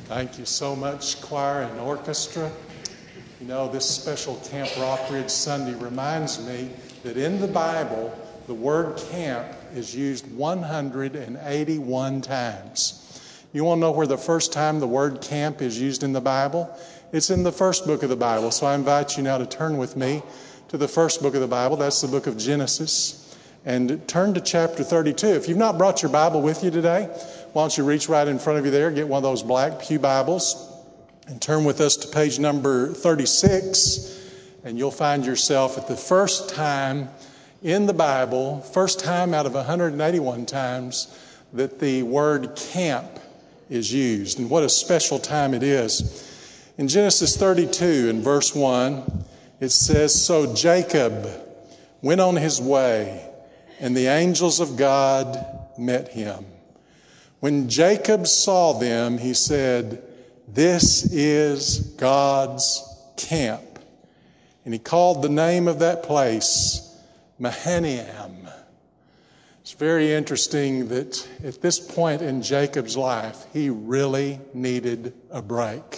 Thank you so much, choir and orchestra. You know, this special Camp Rockridge Sunday reminds me that in the Bible, the word camp is used 181 times. You want to know where the first time the word camp is used in the Bible? It's in the first book of the Bible. So I invite you now to turn with me to the first book of the Bible. That's the book of Genesis. And turn to chapter 32. If you've not brought your Bible with you today, why don't you reach right in front of you there, get one of those black pew Bibles, and turn with us to page number 36, and you'll find yourself at the first time in the Bible, first time out of 181 times, that the word camp is used. And what a special time it is. In Genesis 32, in verse 1, it says, "So Jacob went on his way, and the angels of God met him. When Jacob saw them, he said, 'This is God's camp.' And he called the name of that place Mahanaim." It's very interesting that at this point in Jacob's life, he really needed a break.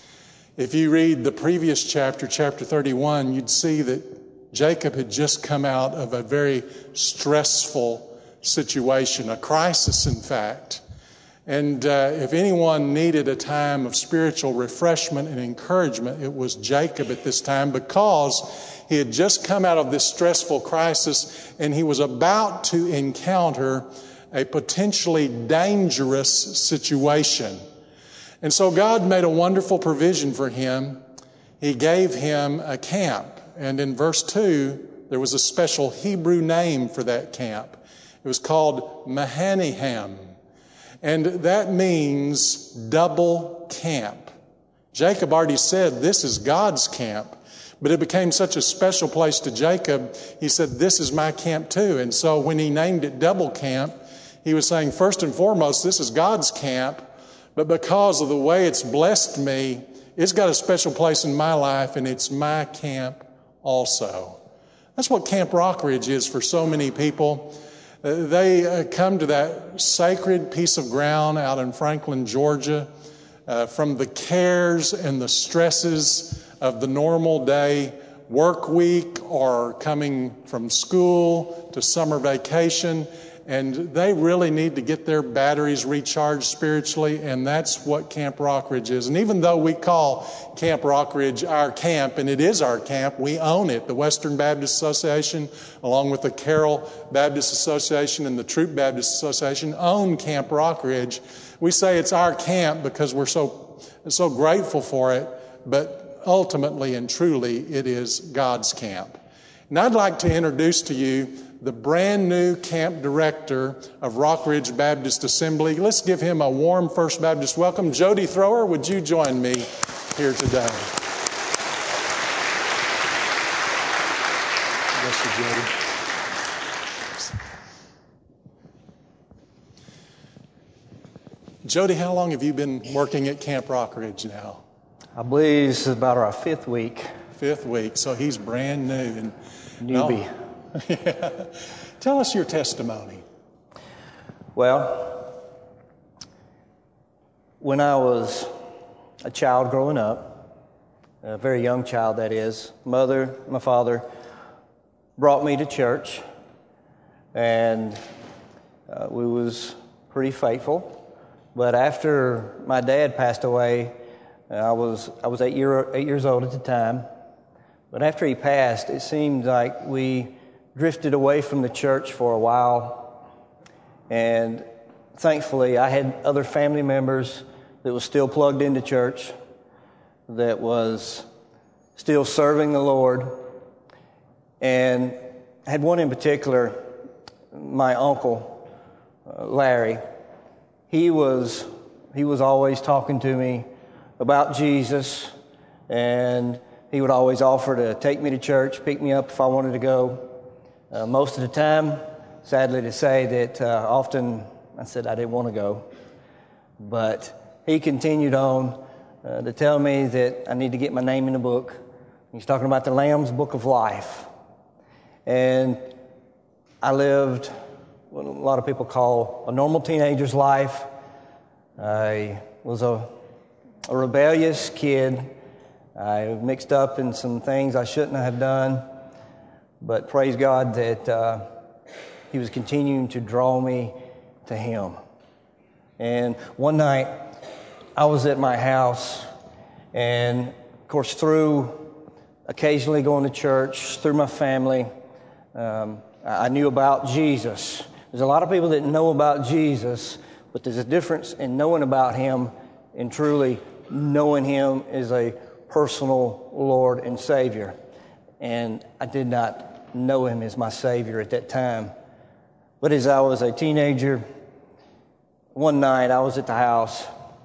If you read the previous chapter, chapter 31, you'd see that Jacob had just come out of a very stressful situation, a crisis, in fact. And if anyone needed a time of spiritual refreshment and encouragement, it was Jacob at this time, because he had just come out of this stressful crisis and he was about to encounter a potentially dangerous situation. And so God made a wonderful provision for him. He gave him a camp. And in verse 2, there was a special Hebrew name for that camp. It was called Mahanaim. And that means double camp. Jacob already said, "This is God's camp." But it became such a special place to Jacob, he said, "This is my camp too." And so when he named it double camp, he was saying, first and foremost, this is God's camp. But because of the way it's blessed me, it's got a special place in my life, and it's my camp also. That's what Camp Rockridge is for so many people. They come to that sacred piece of ground out in Franklin, Georgia, from the cares and the stresses of the normal day work week, or coming from school to summer vacation. And they really need to get their batteries recharged spiritually, and that's what Camp Rockridge is. And even though we call Camp Rockridge our camp, and it is our camp, we own it. The Western Baptist Association, along with the Carroll Baptist Association and the Troop Baptist Association, own Camp Rockridge. We say it's our camp because we're so grateful for it, but ultimately and truly it is God's camp. And I'd like to introduce to you the brand new camp director of Rockridge Baptist Assembly. Let's give him a warm First Baptist welcome. Jody Thrower, would you join me here today? Bless you, Jody. Jody, how long have you been working at Camp Rockridge now? I believe this is about our fifth week. Fifth week, so he's brand new. And Newbie. No. Yeah. Tell us your testimony. Well, when I was a child growing up, a very young child that is, my father brought me to church, and we was pretty faithful. But after my dad passed away, I was 8 years old at the time. But after he passed, it seemed like we drifted away from the church for a while. And thankfully, I had other family members that was still plugged into church, that was still serving the Lord. And I had one in particular, my uncle, Larry. He was always talking to me about Jesus, and he would always offer to take me to church, pick me up if I wanted to go. Most of the time, sadly to say, that often I said I didn't want to go. But he continued on to tell me that I need to get my name in the book. He's talking about the Lamb's Book of Life. And I lived what a lot of people call a normal teenager's life. I was a a rebellious kid. I mixed up in some things I shouldn't have done, but praise God that He was continuing to draw me to Him. And one night, I was at my house, and of course, through occasionally going to church, through my family, I knew about Jesus. There's a lot of people that know about Jesus, but there's a difference in knowing about Him and truly knowing Him as a personal Lord and Savior. And I did not know Him as my Savior at that time. But as I was a teenager, one night I was at the house,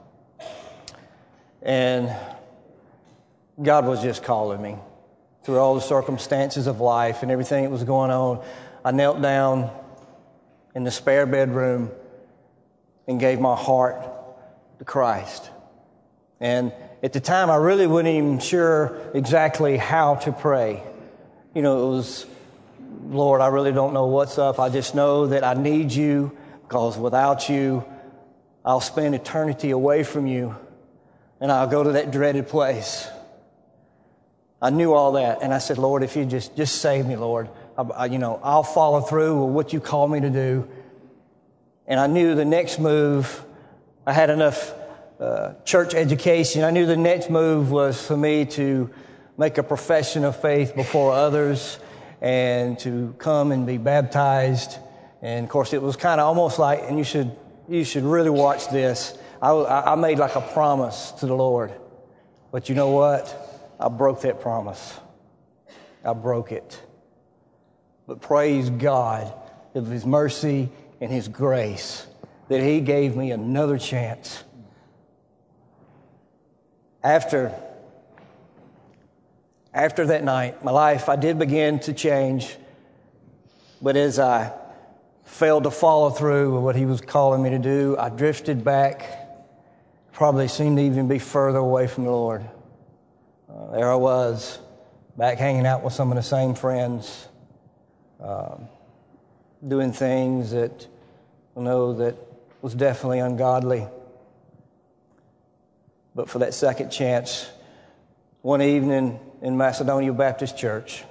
and God was just calling me through all the circumstances of life and everything that was going on. I knelt down in the spare bedroom and gave my heart to Christ. And at the time, I really wasn't even sure exactly how to pray. You know, it was, Lord, I really don't know what's up. I just know that I need you, because without you, I'll spend eternity away from you, and I'll go to that dreaded place. I knew all that, and I said, Lord, if you just save me, Lord, I'll follow through with what you call me to do. And I knew the next move, I had enough church education. I knew the next move was for me to make a profession of faith before others and to come and be baptized. And of course, it was kind of almost like, and you should really watch this. I made like a promise to the Lord, but you know what? I broke that promise. I broke it. But praise God of His mercy and His grace that He gave me another chance. After that night, my life, I did begin to change. But as I failed to follow through with what He was calling me to do, I drifted back, probably seemed to even be further away from the Lord. There I was, back hanging out with some of the same friends, doing things that that was definitely ungodly. But for that second chance, one evening in Macedonia Baptist Church,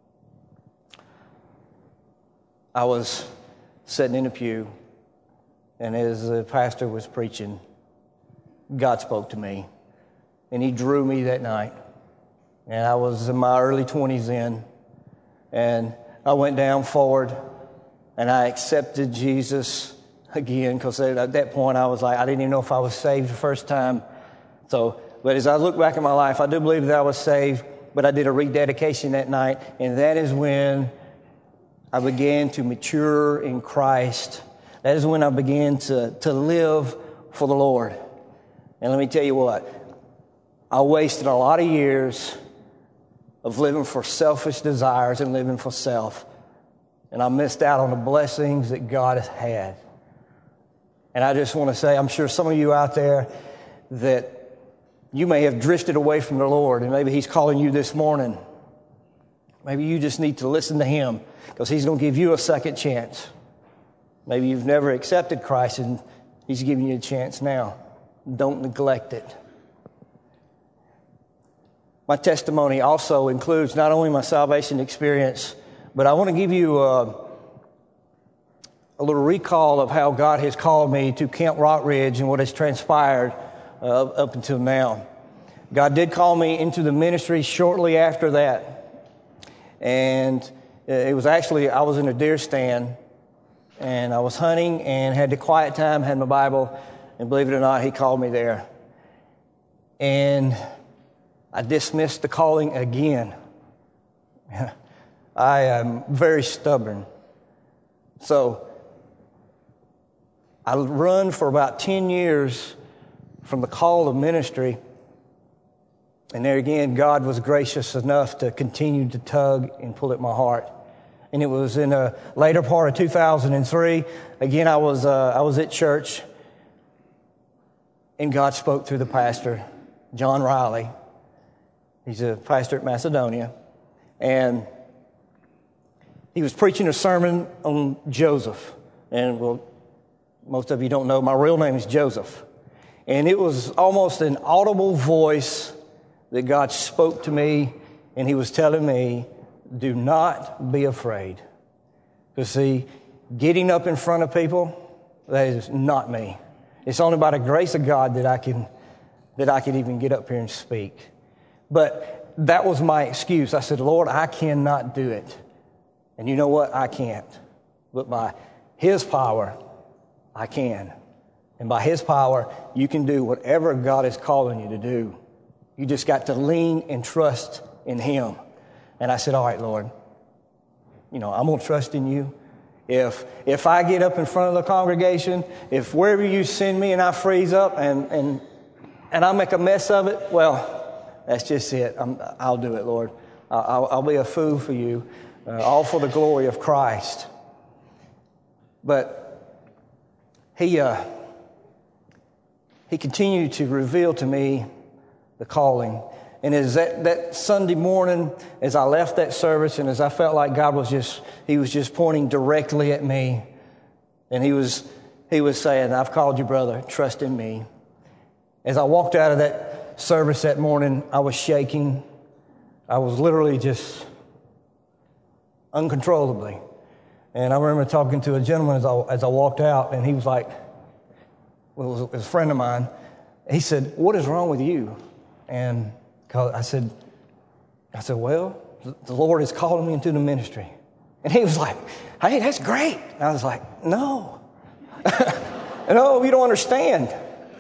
I was sitting in a pew, and as the pastor was preaching, God spoke to me, and He drew me that night. And I was in my early 20s then, and I went down forward, and I accepted Jesus again, because at that point I was like, I didn't even know if I was saved the first time. But as I look back at my life, I do believe that I was saved, but I did a rededication that night, and that is when I began to mature in Christ. That is when I began to live for the Lord. And let me tell you what, I wasted a lot of years of living for selfish desires and living for self, and I missed out on the blessings that God has had. And I just want to say, I'm sure some of you out there that you may have drifted away from the Lord, and maybe He's calling you this morning. Maybe you just need to listen to Him, because He's going to give you a second chance. Maybe you've never accepted Christ, and He's giving you a chance now. Don't neglect it. My testimony also includes not only my salvation experience, but I want to give you a little recall of how God has called me to Camp Rockridge and what has transpired up until now. God did call me into the ministry shortly after that. And it was actually, I was in a deer stand, and I was hunting and had the quiet time, had my Bible, and believe it or not, He called me there. And I dismissed the calling again. I am very stubborn. So I run for about 10 years from the call of ministry. And there again, God was gracious enough to continue to tug and pull at my heart. And it was in a later part of 2003. Again, I was at church, and God spoke through the pastor, John Riley. He's a pastor at Macedonia. And he was preaching a sermon on Joseph. And well, most of you don't know, my real name is Joseph. And it was almost an audible voice that God spoke to me, and he was telling me, do not be afraid. Because see, getting up in front of people, that is not me. It's only by the grace of God that I can even get up here and speak. But that was my excuse. I said, Lord, I cannot do it. And you know what? I can't. But by his power, I can. And by his power, you can do whatever God is calling you to do. You just got to lean and trust in him. And I said, all right, Lord, I'm going to trust in you. If I get up in front of the congregation, if wherever you send me and I freeze up and I make a mess of it, well, that's just it. I'll do it, Lord. I'll be a fool for you, all for the glory of Christ. But he continued to reveal to me the calling. And as that Sunday morning, as I left that service and as I felt like God was just pointing directly at me, and he was saying, I've called you, brother, trust in me. As I walked out of that service that morning, I was shaking. I was literally just uncontrollably. And I remember talking to a gentleman as I walked out, and he was like, well, it was a friend of mine. He said, what is wrong with you? And I said, well, the Lord is calling me into the ministry. And he was like, hey, that's great. And I was like, no. No, you don't understand.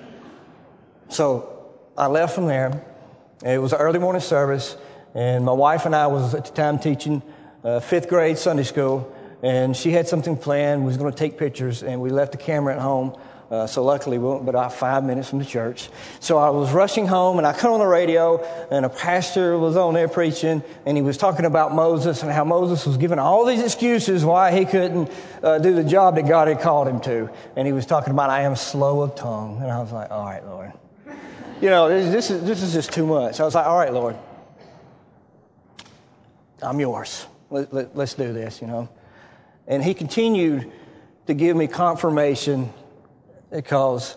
So I left from there. It was an early morning service, and my wife and I was at the time teaching 5th grade Sunday school, and she had something planned. We was going to take pictures, and we left the camera at home. So luckily, we went about 5 minutes from the church. So I was rushing home, and I cut on the radio, and a pastor was on there preaching, and he was talking about Moses and how Moses was giving all these excuses why he couldn't do the job that God had called him to. And he was talking about, I am slow of tongue. And I was like, all right, Lord. This is just too much. I was like, all right, Lord. I'm yours. Let's do this, And he continued to give me confirmation because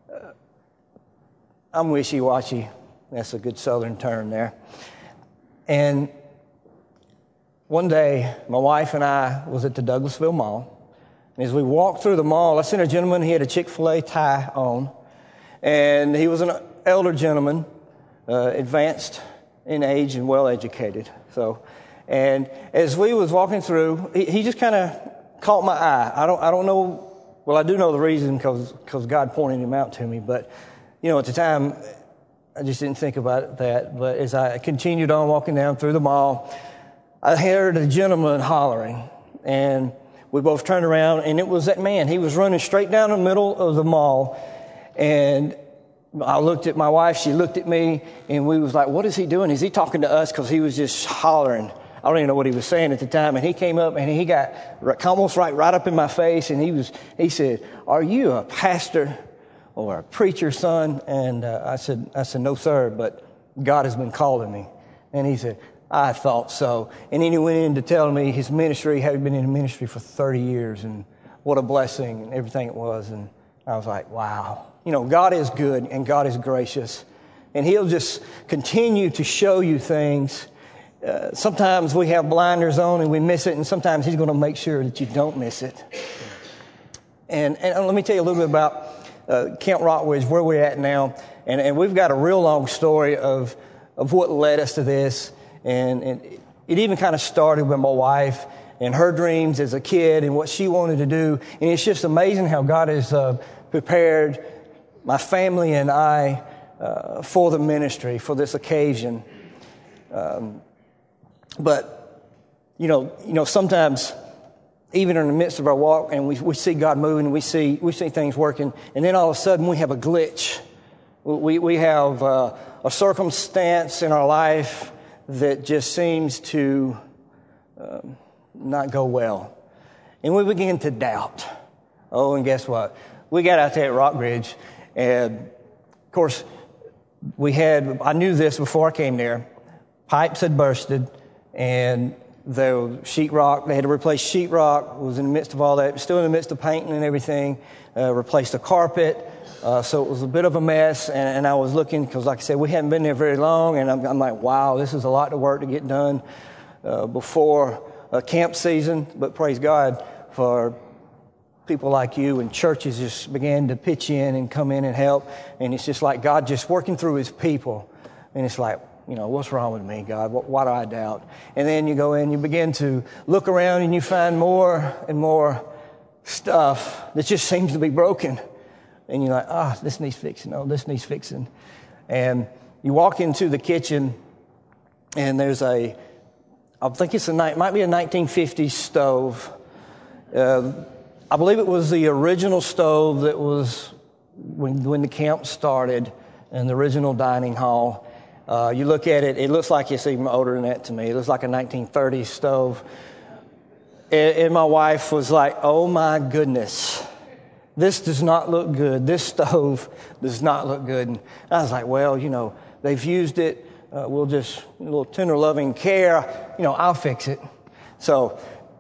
I'm wishy-washy. That's a good southern term there. And one day, my wife and I was at the Douglasville Mall. And as we walked through the mall, I seen a gentleman. He had a Chick-fil-A tie on. And he was an elder gentleman, advanced in age and well-educated. And as we was walking through, he just kind of caught my eye. I don't know. Well, I do know the reason because God pointed him out to me. But, at the time, I just didn't think about that. But as I continued on walking down through the mall, I heard a gentleman hollering. And we both turned around, and it was that man. He was running straight down the middle of the mall. And I looked at my wife. She looked at me. And we was like, what is he doing? Is he talking to us? Because he was just hollering. I don't even know what he was saying at the time. And he came up and he got almost right up in my face. And he said, are you a pastor or a preacher's son? And I said, no, sir, but God has been calling me. And he said, I thought so. And then he went in to tell me his ministry had been in ministry for 30 years and what a blessing and everything it was. And I was like, wow. God is good and God is gracious. And he'll just continue to show you things. Sometimes we have blinders on and we miss it, and sometimes he's going to make sure that you don't miss it. And let me tell you a little bit about Camp Rockridge, where we're at now. And we've got a real long story of what led us to this. And it even kind of started with my wife and her dreams as a kid and what she wanted to do. And it's just amazing how God has prepared my family and I for the ministry, for this occasion. But, sometimes even in the midst of our walk and we see God moving, we see things working, and then all of a sudden we have a glitch. We have a circumstance in our life that just seems to not go well. And we begin to doubt. Oh, and guess what? We got out there at Rockridge, and of course, I knew this before I came there. Pipes had bursted. And the sheetrock, they had to replace sheetrock, was in the midst of all that, still in the midst of painting and everything, replaced the carpet, So it was a bit of a mess, and I was looking, because like I said, we hadn't been there very long, and I'm like, wow, this is a lot of work to get done before camp season. But praise God for people like you, and churches just began to pitch in and come in and help. And it's just like God just working through his people. And it's like, what's wrong with me, God? Why do I doubt? And then you go in, you begin to look around, and you find more and more stuff that just seems to be broken. And you're like, this needs fixing. Oh, this needs fixing. And you walk into the kitchen, and there's I think it might be a 1950s stove. I believe it was the original stove that was when the camp started in the original dining hall. You look at it, it looks like it's even older than that to me. It looks like a 1930s stove. And my wife was like, oh my goodness, this does not look good. This stove does not look good. And I was like, well, they've used it. We'll just, a little tender loving care, I'll fix it. So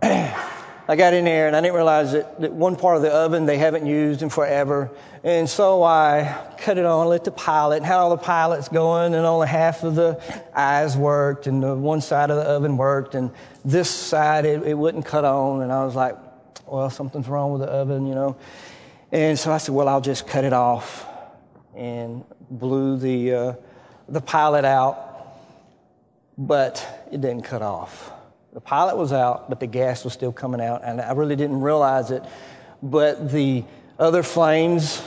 I got in there, and I didn't realize that one part of the oven they haven't used in forever. And so I cut it on, lit the pilot, and had all the pilots going, and only half of the eyes worked, and the one side of the oven worked, and this side, it wouldn't cut on. And I was like, well, something's wrong with the oven, And so I said, well, I'll just cut it off, and blew the pilot out, but it didn't cut off. The pilot was out, but the gas was still coming out, and I really didn't realize it. But the other flames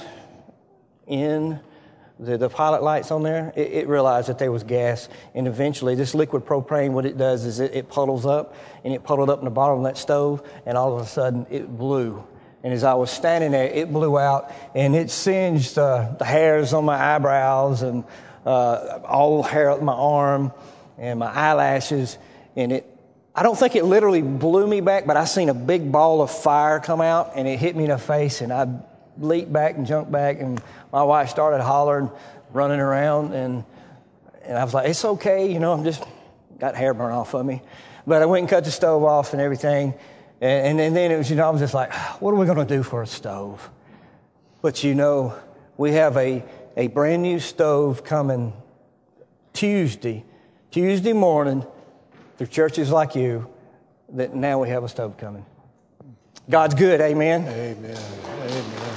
in the pilot lights on there, it realized that there was gas. And eventually, this liquid propane, what it does is it puddles up, and it puddled up in the bottom of that stove, and all of a sudden, it blew. And as I was standing there, it blew out, and it singed the hairs on my eyebrows and all the hair up my arm and my eyelashes, and I don't think it literally blew me back, but I seen a big ball of fire come out, and it hit me in the face, and I leaped back and jumped back, and my wife started hollering, running around, and I was like, it's okay, I'm just got hair burn off of me. But I went and cut the stove off and everything, and then it was, I was just like, what are we going to do for a stove? But we have a brand new stove coming Tuesday morning, through churches like you, that now we have a stove coming. God's good, amen? Amen. Amen.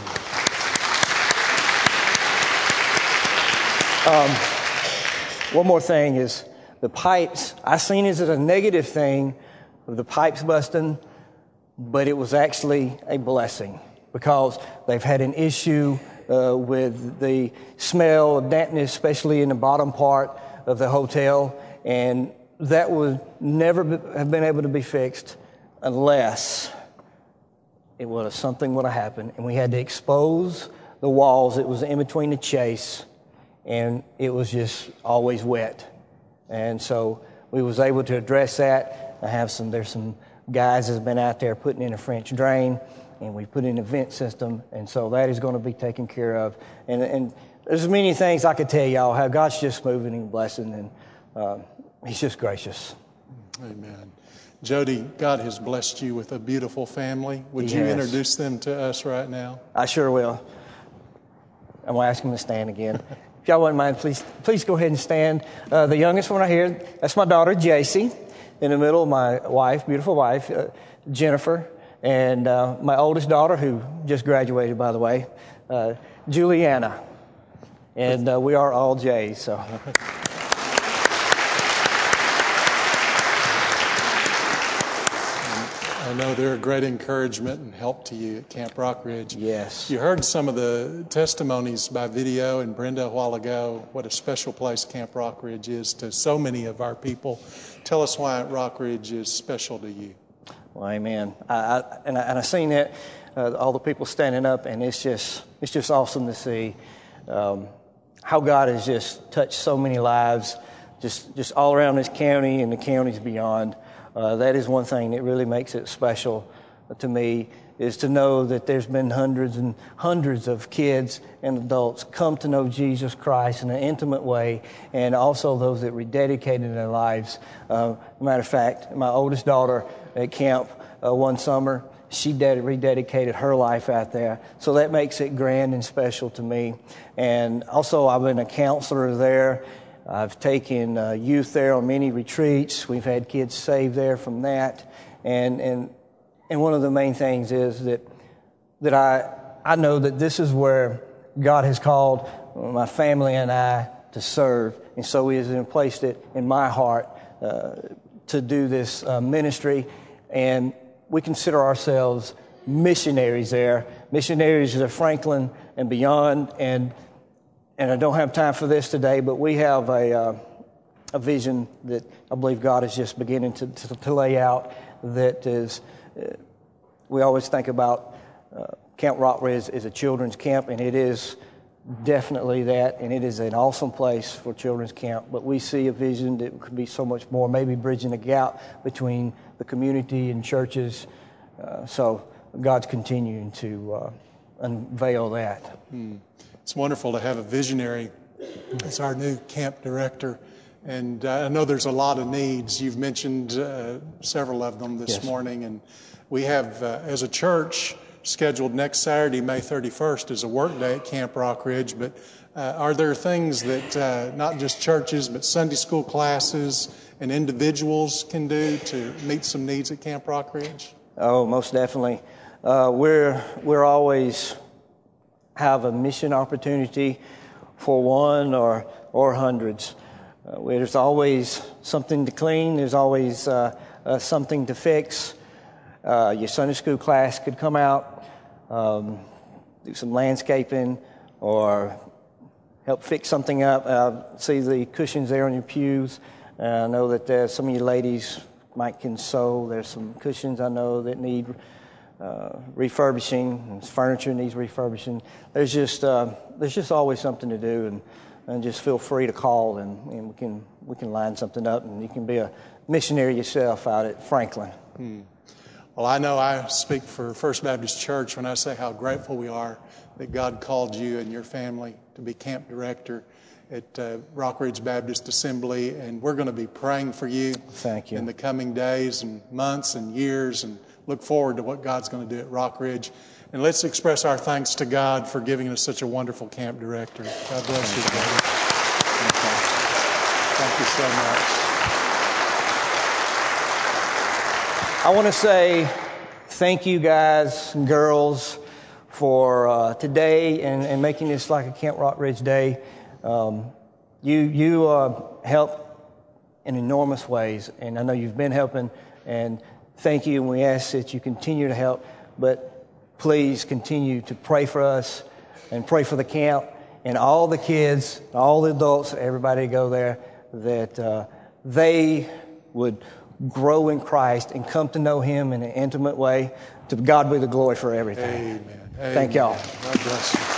One more thing is the pipes. I seen it as a negative thing of the pipes busting, but it was actually a blessing because they've had an issue with the smell of dampness, especially in the bottom part of the hotel, and that would never have been able to be fixed unless something would have happened, and we had to expose the walls. It was in between the chase, and it was just always wet, and so we was able to address that. There's some guys that's been out there putting in a French drain, and we put in a vent system, and so that is going to be taken care of. And there's many things I could tell y'all how God's just moving and blessing, and He's just gracious. Amen. Jody, God has blessed you with a beautiful family. Would you introduce them to us right now? I sure will. I'm going to ask them to stand again. If y'all wouldn't mind, please go ahead and stand. The youngest one right here, that's my daughter, JC. In the middle, my wife, beautiful wife, Jennifer. And my oldest daughter, who just graduated, by the way, Juliana. And we are all J's, so... I know they're a great encouragement and help to you at Camp Rockridge. Yes. You heard some of the testimonies by video and Brenda a while ago, what a special place Camp Rockridge is to so many of our people. Tell us why Rockridge is special to you. Well, amen. I seen that, all the people standing up, and it's just awesome to see how God has just touched so many lives, just all around this county and the counties beyond. That is one thing that really makes it special to me, is to know that there's been hundreds and hundreds of kids and adults come to know Jesus Christ in an intimate way, and also those that rededicated their lives. Matter of fact, my oldest daughter at camp one summer, she rededicated her life out there. So that makes it grand and special to me. And also, I've been a counselor there. I've taken youth there on many retreats. We've had kids saved there from that. And one of the main things is that I know that this is where God has called my family and I to serve. And so He has placed it in my heart to do this ministry. And we consider ourselves missionaries there, missionaries to Franklin and beyond. And I don't have time for this today, but we have a vision that I believe God is just beginning to lay out. That is, we always think about Camp Rockridge as a children's camp, and it is definitely that, and it is an awesome place for children's camp. But we see a vision that could be so much more, maybe bridging a gap between the community and churches. So God's continuing to unveil that. It's wonderful to have a visionary as our new camp director. And I know there's a lot of needs. You've mentioned several of them this morning. And we have, as a church, scheduled next Saturday, May 31st, as a work day at Camp Rockridge. But are there things that not just churches, but Sunday school classes and individuals can do to meet some needs at Camp Rockridge? Oh, most definitely. We're always have a mission opportunity for one or hundreds. There's always something to clean. There's always something to fix. Your Sunday school class could come out, do some landscaping, or help fix something up. See the cushions there on your pews. I know that there's some of you ladies can sew. There's some cushions I know that need refurbishing. Furniture needs refurbishing. There's just always something to do, and just feel free to call, and we can line something up, and you can be a missionary yourself out at Franklin. Well, I know I speak for First Baptist Church when I say how grateful we are that God called you and your family to be camp director at Rockridge Baptist Assembly, and we're going to be praying for you. Thank you. In the coming days and months and years, and look forward to what God's going to do at Rockridge. And let's express our thanks to God for giving us such a wonderful camp director. God bless you, brother. Thank you so much. I want to say thank you, guys and girls, for today and making this like a Camp Rockridge Day. You help in enormous ways, and I know you've been helping, and thank you, and we ask that you continue to help, but please continue to pray for us and pray for the camp and all the kids, all the adults, everybody go there, that they would grow in Christ and come to know Him in an intimate way. To God be the glory for everything. Amen. Thank y'all. God bless you.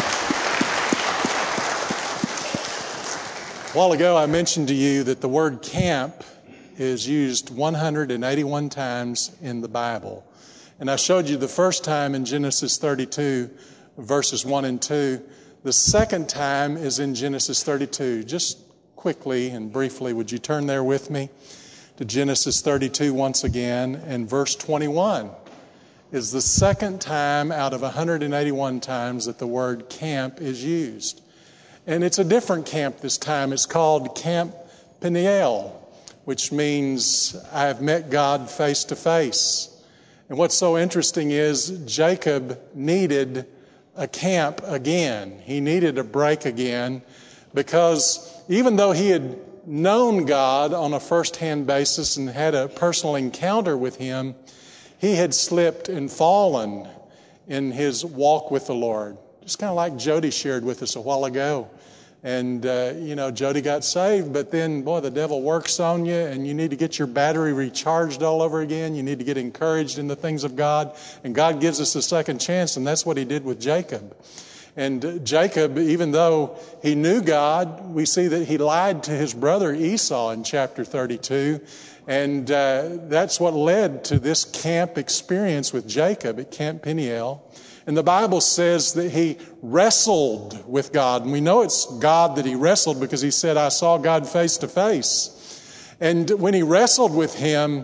A while ago, I mentioned to you that the word camp is used 181 times in the Bible. And I showed you the first time in Genesis 32, verses 1 and 2. The second time is in Genesis 32. Just quickly and briefly, would you turn there with me to Genesis 32 once again, and verse 21 is the second time out of 181 times that the word camp is used. And it's a different camp this time. It's called Camp Peniel, which means I have met God face to face. And what's so interesting is Jacob needed a camp again. He needed a break again, because even though he had known God on a first-hand basis and had a personal encounter with Him, he had slipped and fallen in his walk with the Lord. Just kind of like Jody shared with us a while ago. And, Jody got saved, but then, boy, the devil works on you, and you need to get your battery recharged all over again. You need to get encouraged in the things of God. And God gives us a second chance, and that's what He did with Jacob. And Jacob, even though he knew God, we see that he lied to his brother Esau in chapter 32. And that's what led to this camp experience with Jacob at Camp Peniel. And the Bible says that he wrestled with God. And we know it's God that he wrestled, because he said, I saw God face to face. And when he wrestled with Him,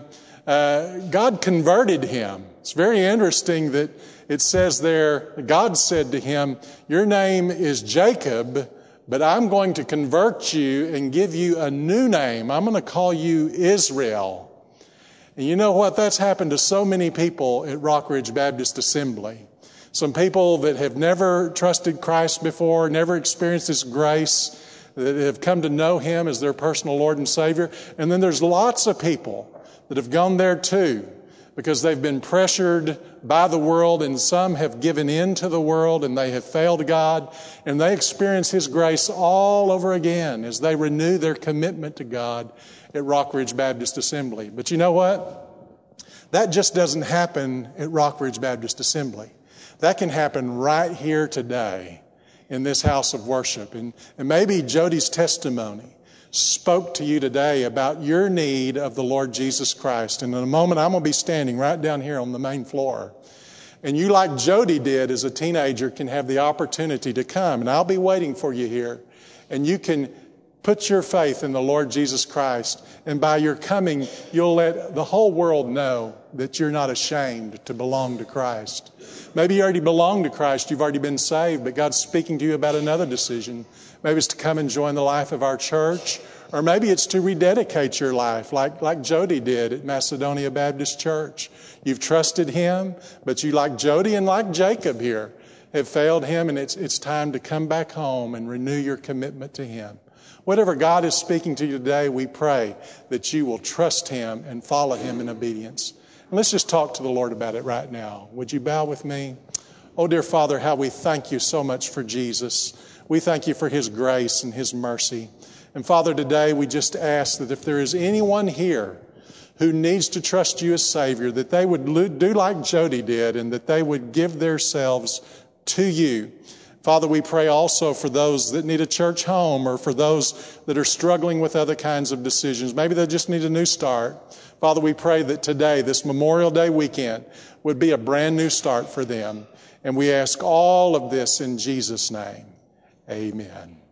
God converted him. It's very interesting that it says there, God said to him, your name is Jacob, but I'm going to convert you and give you a new name. I'm going to call you Israel. And you know what? That's happened to so many people at Rock Ridge Baptist Assembly. Some people that have never trusted Christ before, never experienced His grace, that have come to know Him as their personal Lord and Savior. And then there's lots of people that have gone there too, because they've been pressured by the world, and some have given in to the world and they have failed God, and they experience His grace all over again as they renew their commitment to God at Rock Ridge Baptist Assembly. But you know what? That just doesn't happen at Rock Ridge Baptist Assembly. That can happen right here today in this house of worship. And maybe Jody's testimony spoke to you today about your need of the Lord Jesus Christ. And in a moment, I'm going to be standing right down here on the main floor. And you, like Jody did as a teenager, can have the opportunity to come. And I'll be waiting for you here. And you can put your faith in the Lord Jesus Christ. And by your coming, you'll let the whole world know that you're not ashamed to belong to Christ. Maybe you already belong to Christ. You've already been saved, but God's speaking to you about another decision. Maybe it's to come and join the life of our church. Or maybe it's to rededicate your life like Jody did at Macedonia Baptist Church. You've trusted Him, but you, like Jody and like Jacob here, have failed Him, and it's time to come back home and renew your commitment to Him. Whatever God is speaking to you today, we pray that you will trust Him and follow Him in obedience. And let's just talk to the Lord about it right now. Would you bow with me? Oh, dear Father, how we thank you so much for Jesus. We thank you for His grace and His mercy. And Father, today we just ask that if there is anyone here who needs to trust you as Savior, that they would do like Jody did and that they would give themselves to you. Father, we pray also for those that need a church home, or for those that are struggling with other kinds of decisions. Maybe they just need a new start. Father, we pray that today, this Memorial Day weekend, would be a brand new start for them. And we ask all of this in Jesus' name. Amen.